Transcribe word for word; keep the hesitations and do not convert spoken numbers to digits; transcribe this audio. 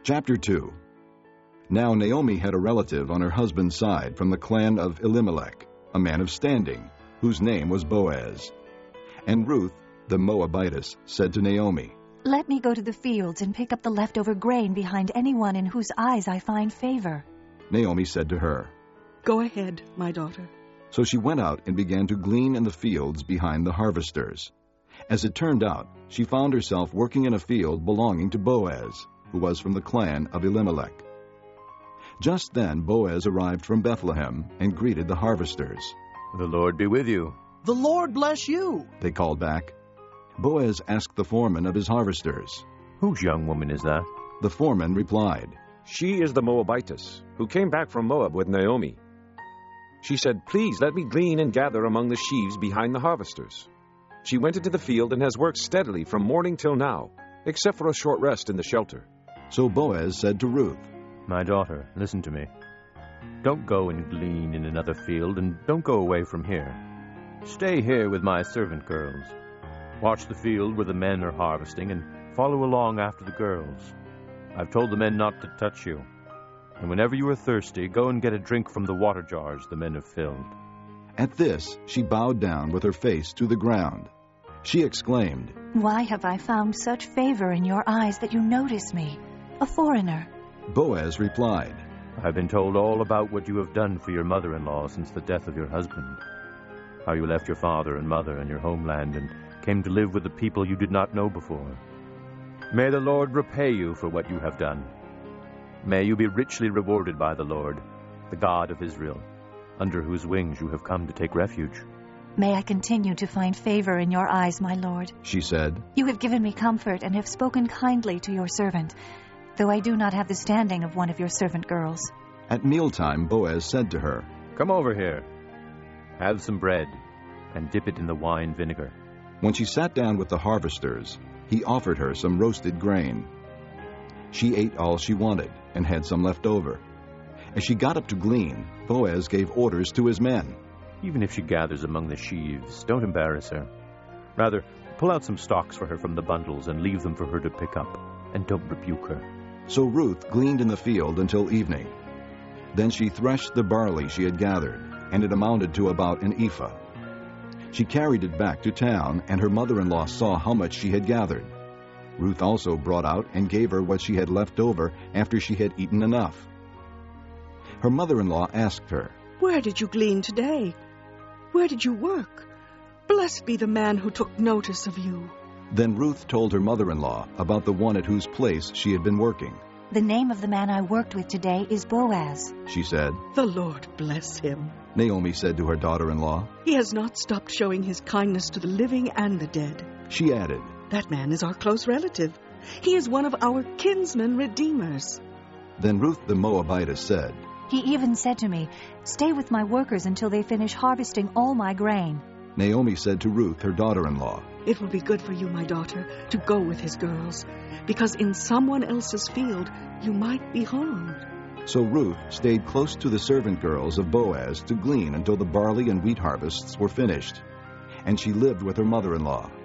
Chapter two. Now Naomi had a relative on her husband's side from the clan of Elimelech, a man of standing, whose name was Boaz. And Ruth, the Moabitess, said to Naomi, "Let me go to the fields and pick up the leftover grain behind anyone in whose eyes I find favor." Naomi said to her, "Go ahead, my daughter." So she went out and began to glean in the fields behind the harvesters. As it turned out, she found herself working in a field belonging to Boaz, who was from the clan of Elimelech. Just then Boaz arrived from Bethlehem and greeted the harvesters. "The Lord be with you." "The Lord bless you," they called back. Boaz asked the foreman of his harvesters. "Whose young woman is that?" The foreman replied, "She is the Moabitess, who came back from Moab with Naomi. She said, 'Please let me glean and gather among the sheaves behind the harvesters.' She went into the field and has worked steadily from morning till now, except for a short rest in the shelter." So Boaz said to Ruth, "My daughter, listen to me. Don't go and glean in another field, and don't go away from here. Stay here with my servant girls. Watch the field where the men are harvesting, and follow along after the girls. I've told the men not to touch you. And whenever you are thirsty, go and get a drink from the water jars the men have filled." At this, she bowed down with her face to the ground. She exclaimed, "Why have I found such favor in your eyes that you notice me, a foreigner?" Boaz replied, "I've been told all about what you have done for your mother-in-law since the death of your husband, how you left your father and mother and your homeland and came to live with the people you did not know before. May the Lord repay you for what you have done. May you be richly rewarded by the Lord, the God of Israel, under whose wings you have come to take refuge." "May I continue to find favor in your eyes, my lord," she said. "You have given me comfort and have spoken kindly to your servant, though I do not have the standing of one of your servant girls." At mealtime Boaz said to her, "Come over here. Have some bread and dip it in the wine vinegar." When she sat down with the harvesters, he offered her some roasted grain. She ate all she wanted and had some left over. As she got up to glean, Boaz gave orders to his men. "Even if she gathers among the sheaves, don't embarrass her. Rather, pull out some stalks for her from the bundles and leave them for her to pick up, and don't rebuke her." So Ruth gleaned in the field until evening. Then she threshed the barley she had gathered, and it amounted to about an ephah. She carried it back to town, and her mother-in-law saw how much she had gathered. Ruth also brought out and gave her what she had left over after she had eaten enough. Her mother-in-law asked her, "Where did you glean today? Where did you work? Blessed be the man who took notice of you." Then Ruth told her mother-in-law about the one at whose place she had been working. "The name of the man I worked with today is Boaz," she said. "The Lord bless him," Naomi said to her daughter-in-law. "He has not stopped showing his kindness to the living and the dead." She added, "That man is our close relative. He is one of our kinsman redeemers." Then Ruth the Moabitess said, "He even said to me, 'Stay with my workers until they finish harvesting all my grain.'" Naomi said to Ruth, her daughter-in-law, "It will be good for you, my daughter, to go with his girls, because in someone else's field you might be harmed." So Ruth stayed close to the servant girls of Boaz to glean until the barley and wheat harvests were finished, and she lived with her mother-in-law.